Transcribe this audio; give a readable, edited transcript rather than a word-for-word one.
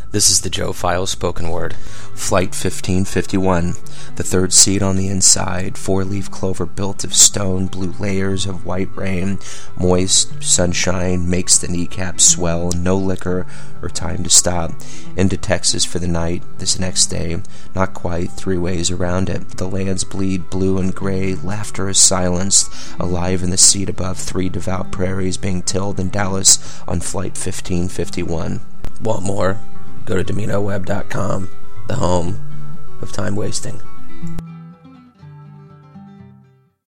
This is the Joe Files spoken word. Flight 1551, the third seat on the inside, four-leaf clover built of stone, blue layers of white rain, moist sunshine makes the kneecaps swell, no liquor or time to stop. Into Texas for the night, this next day, not quite 3 ways around it. The lands bleed blue and gray, laughter is silenced, alive in the seat above 3 devout prairies being tilled in Dallas on Flight 1551. Want more? Go to DominoWeb.com, the home of time wasting.